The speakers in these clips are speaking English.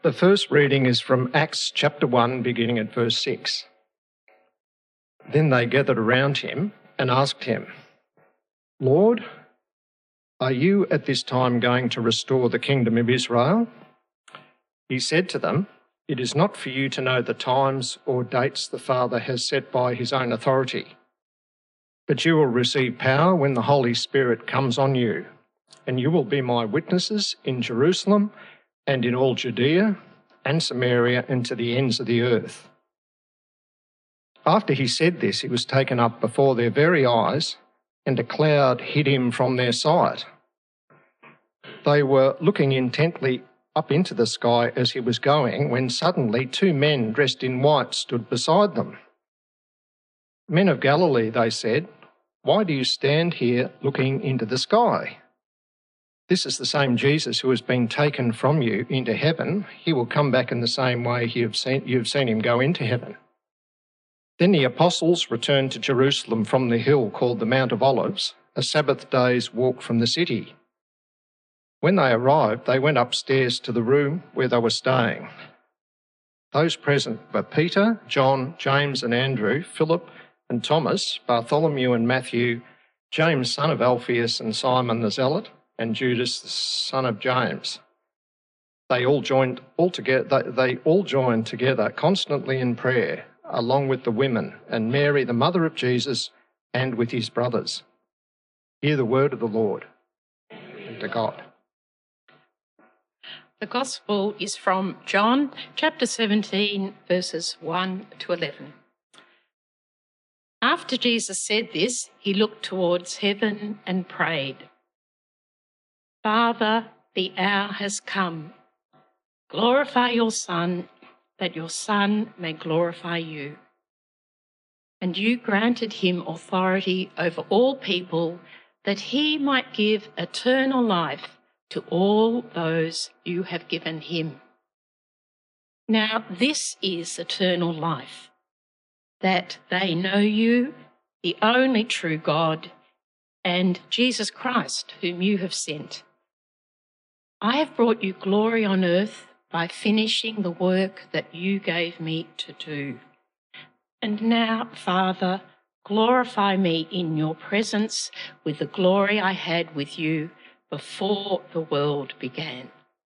The first reading is from Acts chapter 1, beginning at verse 6. Then they gathered around him and asked him, "Lord, are you at this time going to restore the kingdom of Israel?" He said to them, "It is not for you to know the times or dates the Father has set by his own authority, but you will receive power when the Holy Spirit comes on you, and you will be my witnesses in Jerusalem and in all Judea and Samaria and to the ends of the earth." After he said this, he was taken up before their very eyes, and a cloud hid him from their sight. They were looking intently up into the sky as he was going, when suddenly 2 men dressed in white stood beside them. "Men of Galilee," they said, "why do you stand here looking into the sky? This is the same Jesus who has been taken from you into heaven. He will come back in the same way you've seen him go into heaven." Then the apostles returned to Jerusalem from the hill called the Mount of Olives, a Sabbath day's walk from the city. When they arrived, they went upstairs to the room where they were staying. Those present were Peter, John, James and Andrew, Philip and Thomas, Bartholomew and Matthew, James son of Alphaeus and Simon the Zealot, and Judas the son of James. They all joined together constantly in prayer, along with the women and Mary, the mother of Jesus, and with his brothers. Hear the word of the Lord. And to God. The Gospel is from John chapter 17, verses 1 to 11. After Jesus said this, he looked towards heaven and prayed, "Father, the hour has come. Glorify your Son, that your Son may glorify you. And you granted him authority over all people, that he might give eternal life to all those you have given him. Now this is eternal life, that they know you, the only true God, and Jesus Christ, whom you have sent. I have brought you glory on earth by finishing the work that you gave me to do. And now, Father, glorify me in your presence with the glory I had with you before the world began.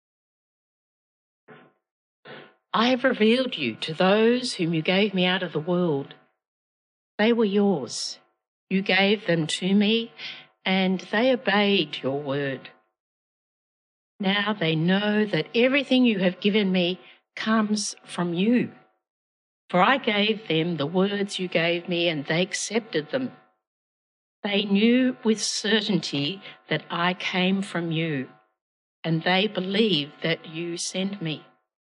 I have revealed you to those whom you gave me out of the world. They were yours. You gave them to me, and they obeyed your word. Now they know that everything you have given me comes from you. For I gave them the words you gave me, and they accepted them. They knew with certainty that I came from you, and they believed that you sent me.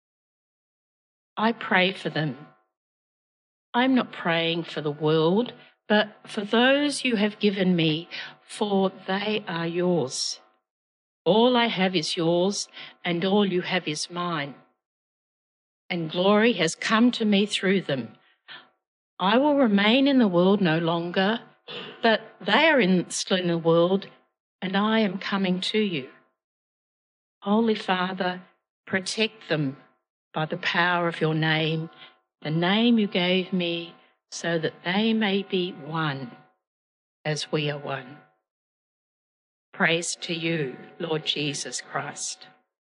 I pray for them. I'm not praying for the world, but for those you have given me, for they are yours. All I have is yours, and all you have is mine. And glory has come to me through them. I will remain in the world no longer, but they are still in the world, and I am coming to you. Holy Father, protect them by the power of your name, the name you gave me, so that they may be one, as we are one. Praise to you, Lord Jesus Christ.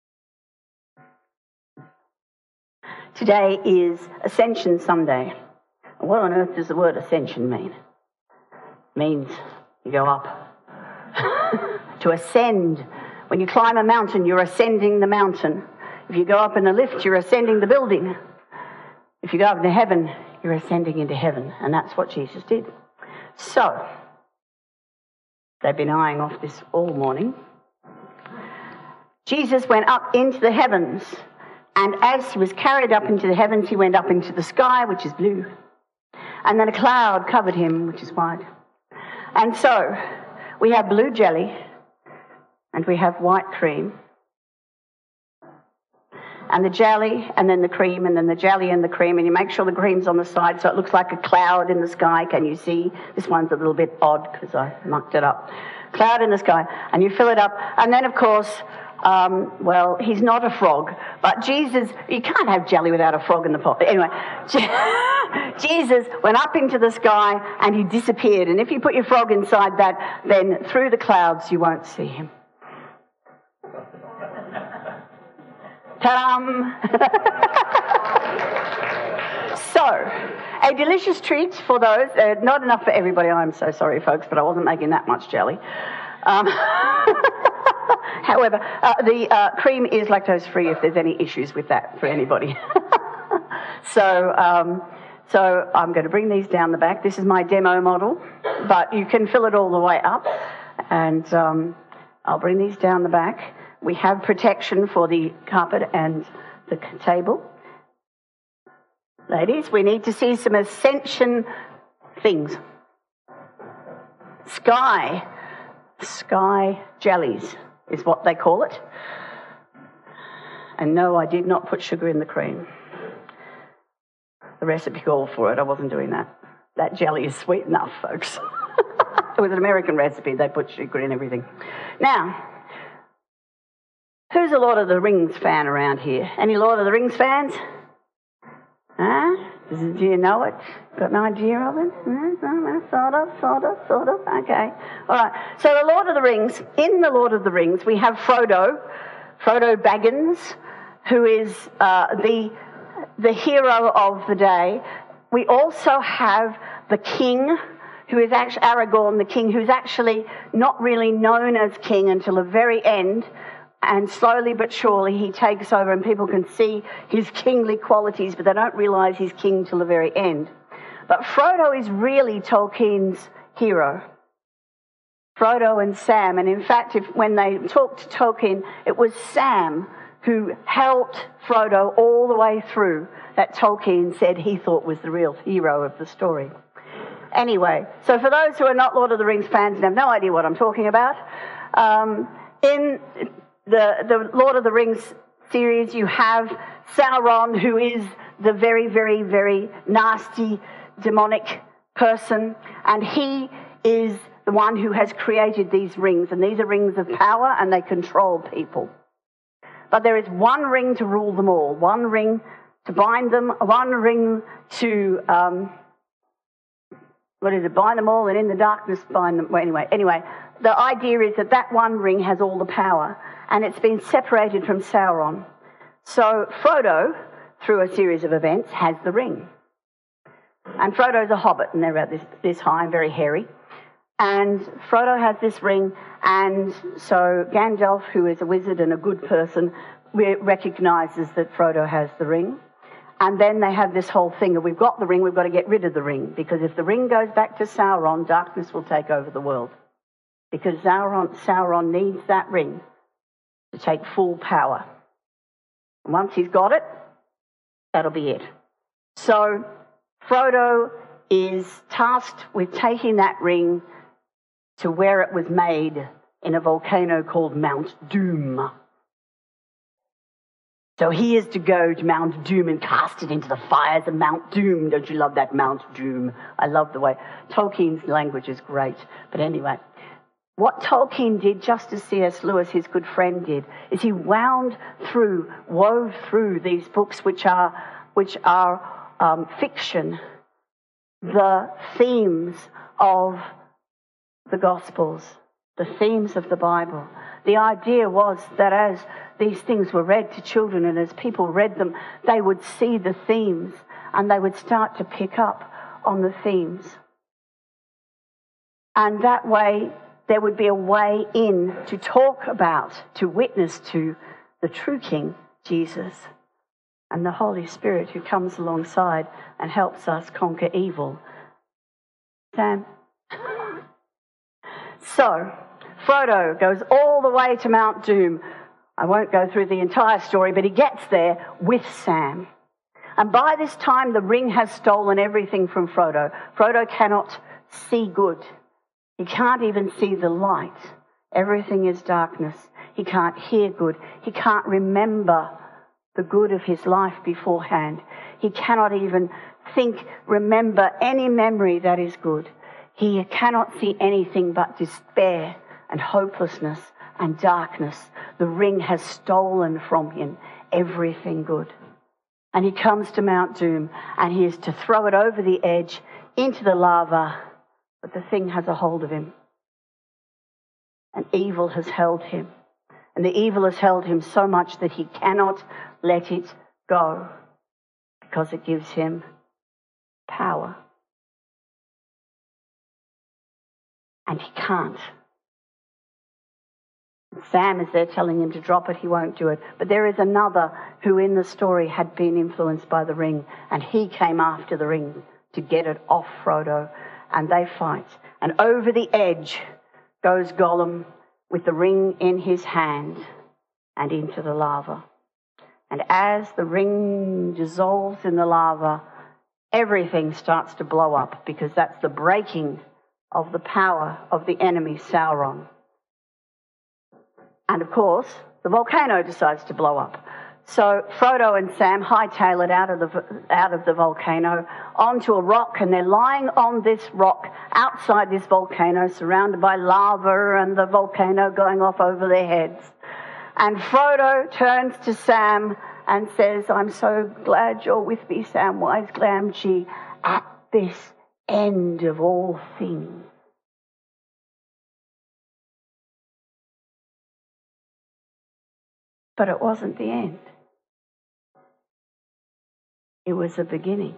Today is Ascension Sunday. What on earth does the word ascension mean? It means you go up. To ascend. When you climb a mountain, you're ascending the mountain. If you go up in a lift, you're ascending the building. If you go up into heaven, you're ascending into heaven. And that's what Jesus did. So, they've been eyeing off this all morning. Jesus went up into the heavens, and as he was carried up into the heavens, he went up into the sky, which is blue. And then a cloud covered him, which is white. And so, we have blue jelly, and we have white cream. And the jelly, and then the cream, and then the jelly and the cream, and you make sure the cream's on the side so it looks like a cloud in the sky. Can you see? This one's a little bit odd because I mucked it up. Cloud in the sky, and you fill it up. And then, of course, Well, he's not a frog, but Jesus, you can't have jelly without a frog in the pot. Anyway, Jesus went up into the sky and he disappeared. And if you put your frog inside that, then through the clouds you won't see him. Ta-dam! So, a delicious treat for those. Not enough for everybody. I'm so sorry, folks, but I wasn't making that much jelly. However, the cream is lactose-free if there's any issues with that for anybody. So I'm going to bring these down the back. This is my demo model, but you can fill it all the way up. And I'll bring these down the back. We have protection for the carpet and the table. Ladies, we need to see some ascension things. Sky jellies is what they call it. And no, I did not put sugar in the cream. The recipe called for it. I wasn't doing that. That jelly is sweet enough, folks. It was an American recipe. They put sugar in everything. Now, who's a Lord of the Rings fan around here? Any Lord of the Rings fans? Huh? Do you know it? Got an idea of it? Sort of. Okay. All right. So the Lord of the Rings, in the Lord of the Rings, we have Frodo Baggins, who is the hero of the day. We also have the king, who is actually Aragorn, the king, who's actually not really known as king until the very end. And slowly but surely he takes over and people can see his kingly qualities, but they don't realise he's king till the very end. But Frodo is really Tolkien's hero. Frodo and Sam. And in fact, when they talked to Tolkien, it was Sam who helped Frodo all the way through that Tolkien said he thought was the real hero of the story. Anyway, so for those who are not Lord of the Rings fans and have no idea what I'm talking about, in the Lord of the Rings series, you have Sauron, who is the very, very, very nasty, demonic person, and he is the one who has created these rings, and these are rings of power, and they control people. But there is one ring to rule them all, one ring to bind them, one ring to, bind them all, and in the darkness bind them. Well, anyway, the idea is that one ring has all the power, and it's been separated from Sauron. So Frodo, through a series of events, has the ring. And Frodo's a hobbit, and they're about this high and very hairy. And Frodo has this ring, and so Gandalf, who is a wizard and a good person, recognises that Frodo has the ring. And then they have this whole thing of, we've got the ring, we've got to get rid of the ring, because if the ring goes back to Sauron, darkness will take over the world. Because Sauron needs that ring to take full power. And once he's got it, that'll be it. So Frodo is tasked with taking that ring to where it was made in a volcano called Mount Doom. So he is to go to Mount Doom and cast it into the fires of Mount Doom. Don't you love that, Mount Doom? I love the way Tolkien's language is great. But anyway, what Tolkien did, just as C.S. Lewis, his good friend, did, is he wove through these books which are fiction, the themes of the Gospels, the themes of the Bible. The idea was that as these things were read to children and as people read them, they would see the themes and they would start to pick up on the themes. And that way, there would be a way in to talk about, to witness to the true King, Jesus, and the Holy Spirit who comes alongside and helps us conquer evil. Sam? So, Frodo goes all the way to Mount Doom. I won't go through the entire story, but he gets there with Sam. And by this time, the ring has stolen everything from Frodo. Frodo cannot see good. He can't even see the light. Everything is darkness. He can't hear good. He can't remember the good of his life beforehand. He cannot even remember any memory that is good. He cannot see anything but despair and hopelessness and darkness. the ring has stolen from him everything good. And he comes to Mount Doom, and he is to throw it over the edge into the lava, but the thing has a hold of him. And evil has held him. And the evil has held him so much that he cannot let it go, because it gives him power. And he can't. Sam is there telling him to drop it, he won't do it. But there is another who in the story had been influenced by the ring, and he came after the ring to get it off Frodo, and they fight. And over the edge goes Gollum with the ring in his hand and into the lava. And as the ring dissolves in the lava, everything starts to blow up, because that's the breaking of the power of the enemy Sauron. And of course, the volcano decides to blow up. So Frodo and Sam hightail it out of the volcano onto a rock, and they're lying on this rock outside this volcano, surrounded by lava and the volcano going off over their heads. And Frodo turns to Sam and says, "I'm so glad you're with me, Samwise Gamgee, at this end of all things." But it wasn't the end. It was the beginning.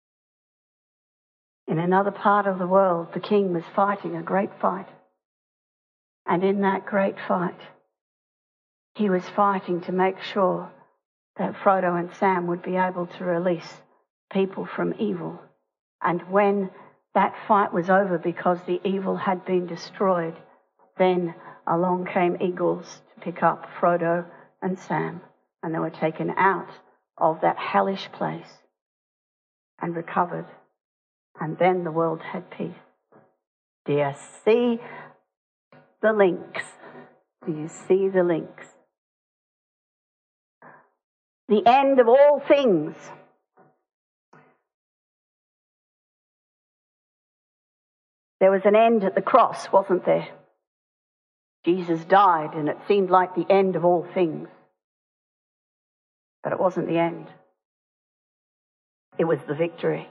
In another part of the world, the king was fighting a great fight. And in that great fight, he was fighting to make sure that Frodo and Sam would be able to release people from evil. And when that fight was over, because the evil had been destroyed, then along came eagles to pick up Frodo and Sam, and they were taken out of that hellish place and recovered. And then the world had peace. Do you see the links? Do you see the links? The end of all things. There was an end at the cross, wasn't there? Jesus died, and it seemed like the end of all things. But it wasn't the end. It was the victory.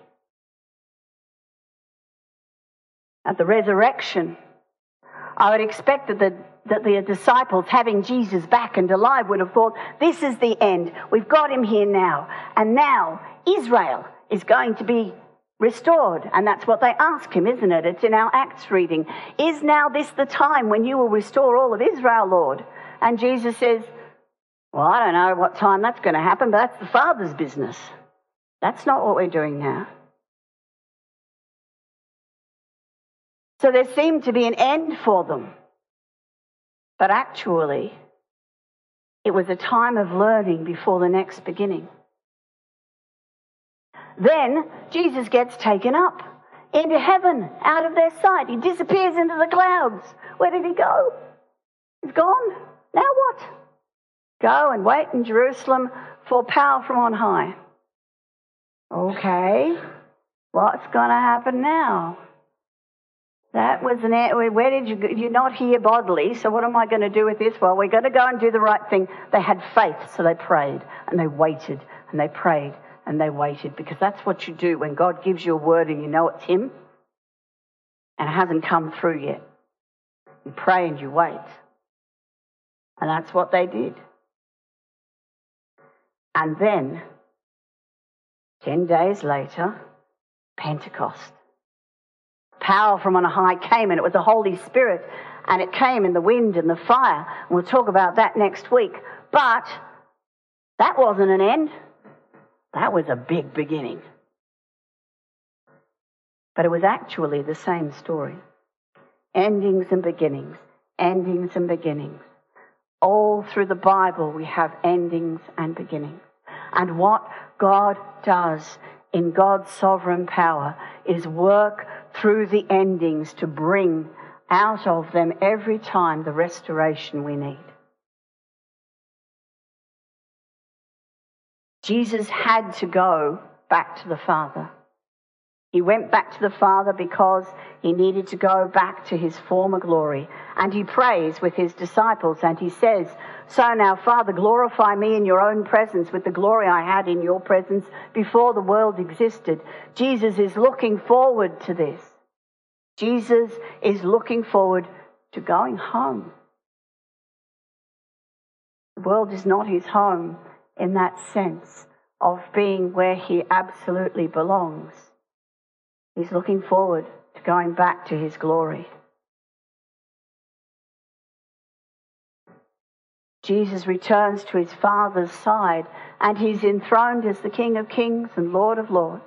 At the resurrection, I would expect that the disciples, having Jesus back and alive, would have thought, this is the end. We've got him here now. And now Israel is going to be restored. And that's what they ask him, isn't it? It's in our Acts reading. Is now this the time when you will restore all of Israel, Lord? And Jesus says, well, I don't know what time that's going to happen, but that's the Father's business. That's not what we're doing now. So there seemed to be an end for them. But actually, it was a time of learning before the next beginning. Then Jesus gets taken up into heaven, out of their sight. He disappears into the clouds. Where did he go? He's gone. Now what? Go and wait in Jerusalem for power from on high. Okay, what's going to happen now? That was where did you're not here bodily, so what am I going to do with this? Well, we're going to go and do the right thing. They had faith, so they prayed, and they waited, and they prayed, and they waited, because that's what you do when God gives you a word and you know it's him, and it hasn't come through yet. You pray and you wait. And that's what they did. And then, 10 days later, Pentecost. Power from on high came, and it was the Holy Spirit, and it came in the wind and the fire. And we'll talk about that next week. But that wasn't an end. That was a big beginning. But it was actually the same story. Endings and beginnings. Endings and beginnings. All through the Bible we have endings and beginnings. And what God does in God's sovereign power is work through the endings to bring out of them every time the restoration we need. Jesus had to go back to the Father. He went back to the Father because he needed to go back to his former glory. And he prays with his disciples and he says, "So now, Father, glorify me in your own presence with the glory I had in your presence before the world existed." Jesus is looking forward to this. Jesus is looking forward to going home. The world is not his home in that sense of being where he absolutely belongs. He's looking forward to going back to his glory. Jesus returns to his Father's side and he's enthroned as the King of Kings and Lord of Lords.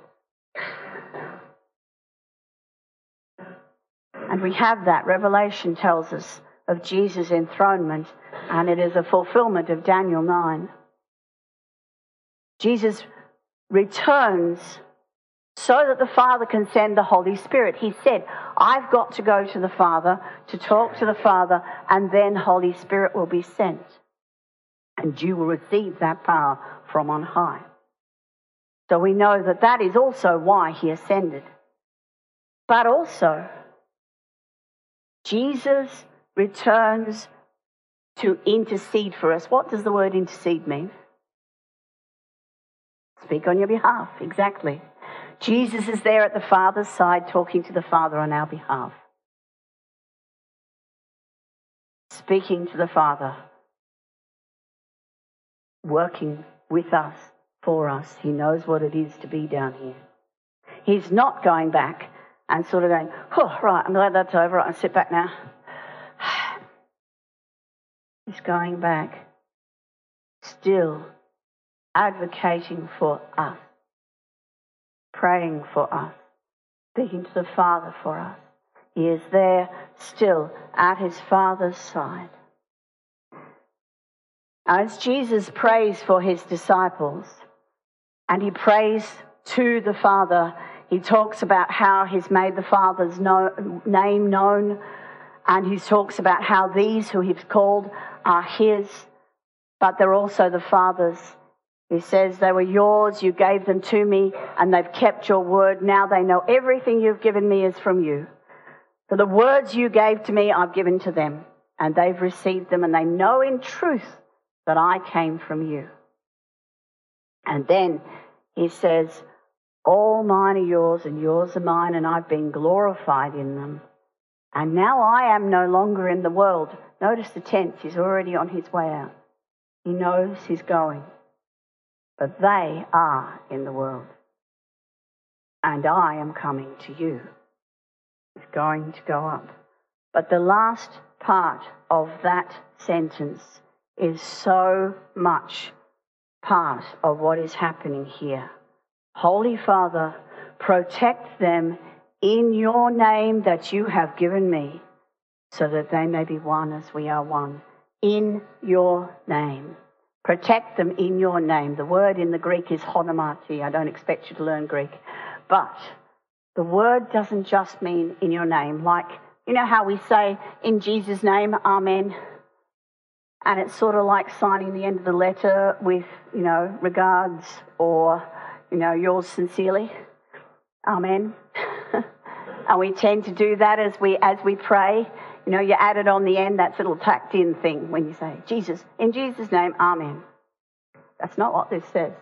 And we have that. Revelation tells us of Jesus' enthronement, and it is a fulfillment of Daniel 9. Jesus returns so that the Father can send the Holy Spirit. He said, "I've got to go to the Father to talk to the Father, and then Holy Spirit will be sent. And you will receive that power from on high." So we know that that is also why he ascended. But also, Jesus returns to intercede for us. What does the word intercede mean? Speak on your behalf, exactly. Jesus is there at the Father's side talking to the Father on our behalf. Speaking to the Father. Working with us, for us. He knows what it is to be down here. He's not going back and sort of going, "Oh, right, I'm glad that's over. I can sit back now." He's going back, still advocating for us, praying for us, speaking to the Father for us. He is there still at his Father's side. As Jesus prays for his disciples, and he prays to the Father, he talks about how he's made the Father's name known, and he talks about how these who he's called are his, but they're also the Father's. He says, "They were yours, you gave them to me, and they've kept your word. Now they know everything you've given me is from you. For the words you gave to me, I've given to them, and they've received them, and they know in truth that I came from you." And then he says, "All mine are yours, and yours are mine, and I've been glorified in them. And now I am no longer in the world." Notice the tense, he's already on his way out. He knows he's going. "But they are in the world. And I am coming to you." He's going to go up. But the last part of that sentence is so much part of what is happening here. "Holy Father, protect them in your name that you have given me, so that they may be one as we are one. In your name." Protect them in your name. The word in the Greek is honomati. I don't expect you to learn Greek. But the word doesn't just mean in your name. Like, you know how we say in Jesus' name, Amen? And it's sort of like signing the end of the letter with, regards or, yours sincerely. Amen. And we tend to do that as we pray. You add it on the end, that little tacked in thing when you say, "Jesus, in Jesus' name, Amen." That's not what this says.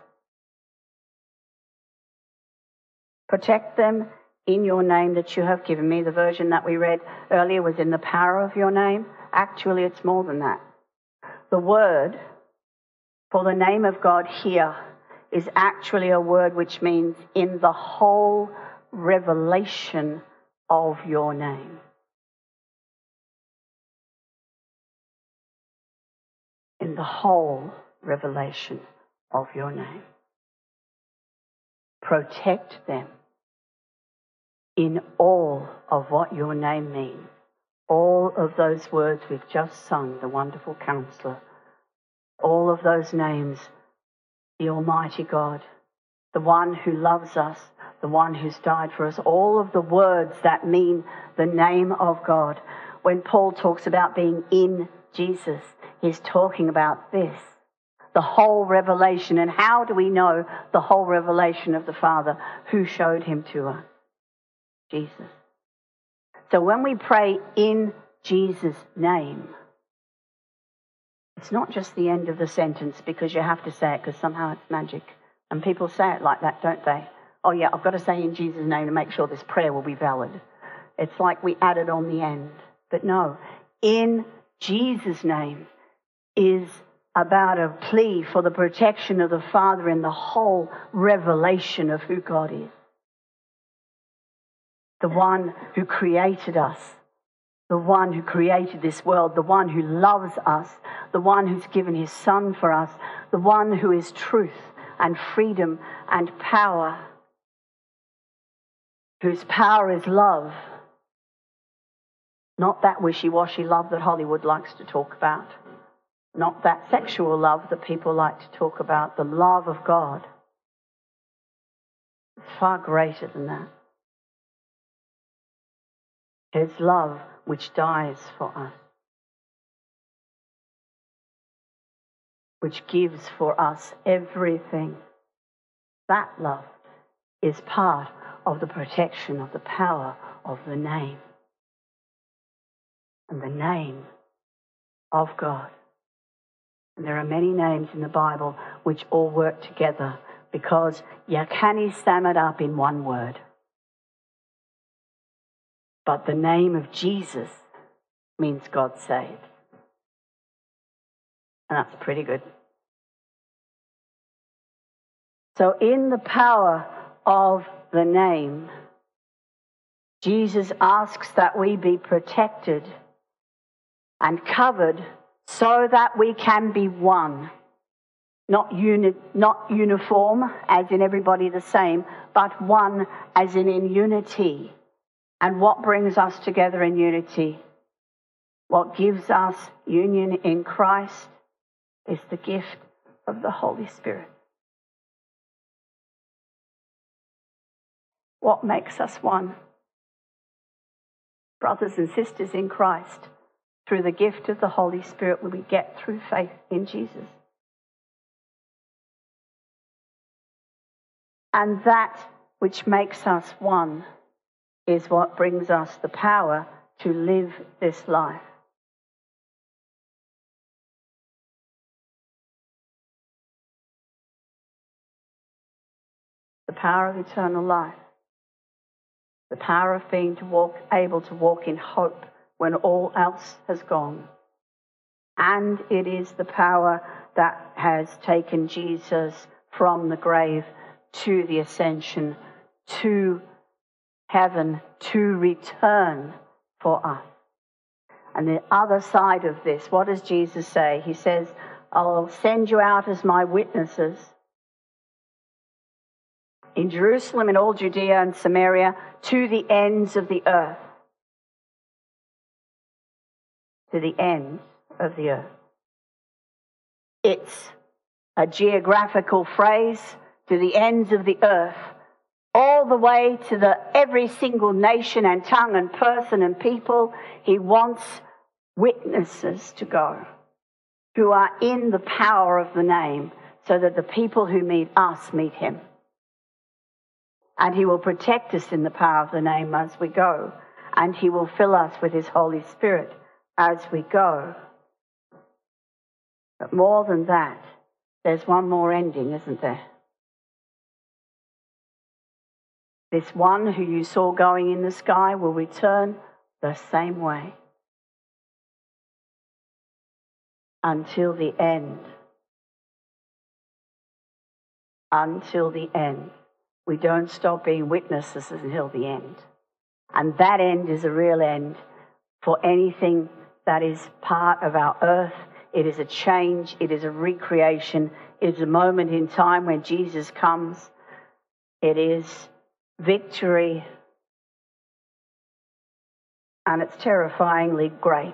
Protect them in your name that you have given me. The version that we read earlier was in the power of your name. Actually, it's more than that. The word for the name of God here is actually a word which means in the whole revelation of your name. In the whole revelation of your name. Protect them in all of what your name means. All of those words we've just sung, the wonderful Counselor. All of those names, the Almighty God, the one who loves us, the one who's died for us. All of the words that mean the name of God. When Paul talks about being in Jesus, he's talking about this, the whole revelation. And how do we know the whole revelation of the Father? Who showed him to us? Jesus. So when we pray in Jesus' name, it's not just the end of the sentence because you have to say it because somehow it's magic. And people say it like that, don't they? Oh yeah, I've got to say in Jesus' name to make sure this prayer will be valid. It's like we added on the end. But no, in Jesus' name is about a plea for the protection of the Father in the whole revelation of who God is. The one who created us, the one who created this world, the one who loves us, the one who's given his Son for us, the one who is truth and freedom and power, whose power is love, not that wishy-washy love that Hollywood likes to talk about, not that sexual love that people like to talk about, the love of God. It's far greater than that. His love which dies for us, which gives for us everything. That love is part of the protection of the power of the name. And the name of God. And there are many names in the Bible which all work together because you can't sum it up in one word. But the name of Jesus means God saves. And that's pretty good. So in the power of the name, Jesus asks that we be protected and covered so that we can be one. Not uniform, as in everybody the same, but one as in unity. And what brings us together in unity? What gives us union in Christ is the gift of the Holy Spirit. What makes us one? Brothers and sisters in Christ, through the gift of the Holy Spirit we get through faith in Jesus. And that which makes us one is what brings us the power to live this life. The power of eternal life. The power of being able to walk in hope when all else has gone. And it is the power that has taken Jesus from the grave to the ascension, to heaven, to return for us. And the other side of this, what does Jesus say? He says, I'll send you out as my witnesses in Jerusalem, in all Judea and Samaria, to the ends of the earth. To the ends of the earth. It's a geographical phrase, to the ends of the earth, all the way to every single nation and tongue and person and people. He wants witnesses to go who are in the power of the name so that the people who meet us meet him. And he will protect us in the power of the name as we go. And he will fill us with his Holy Spirit as we go. But more than that, there's one more ending, isn't there? This one who you saw going in the sky will return the same way. Until the end. Until the end. We don't stop being witnesses until the end. And that end is a real end for anything that is part of our earth. It is a change. It is a recreation. It is a moment in time when Jesus comes. It is victory. And it's terrifyingly great.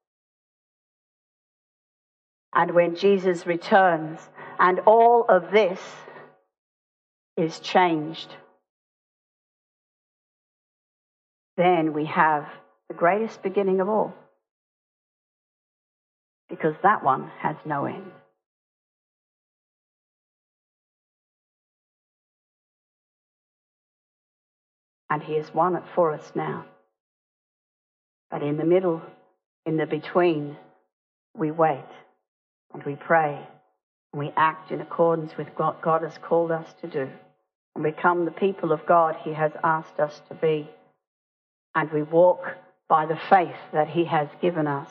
And when Jesus returns and all of this is changed, then we have the greatest beginning of all. Because that one has no end. and he has won it for us now. But in the middle, in the between, we wait and we pray and we act in accordance with what God has called us to do and become the people of God he has asked us to be. And we walk by the faith that he has given us.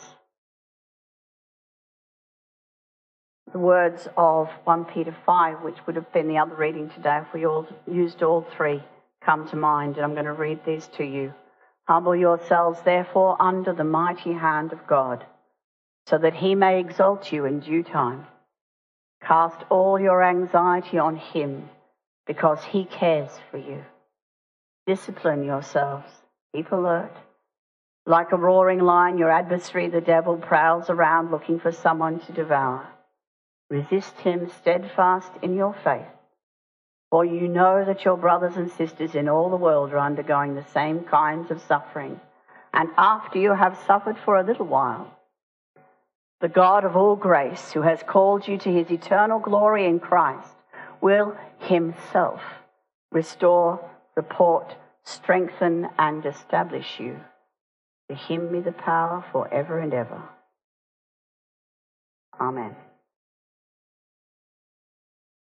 The words of 1 Peter 5, which would have been the other reading today if we all used all three, come to mind, and I'm going to read these to you. Humble yourselves, therefore, under the mighty hand of God, so that he may exalt you in due time. Cast all your anxiety on him, because he cares for you. Discipline yourselves. Keep alert. Like a roaring lion, your adversary, the devil, prowls around looking for someone to devour. Resist him steadfast in your faith, for you know that your brothers and sisters in all the world are undergoing the same kinds of suffering. And after you have suffered for a little while, the God of all grace, who has called you to his eternal glory in Christ, will himself restore, support, strengthen, and establish you. To him be the power forever and ever. Amen.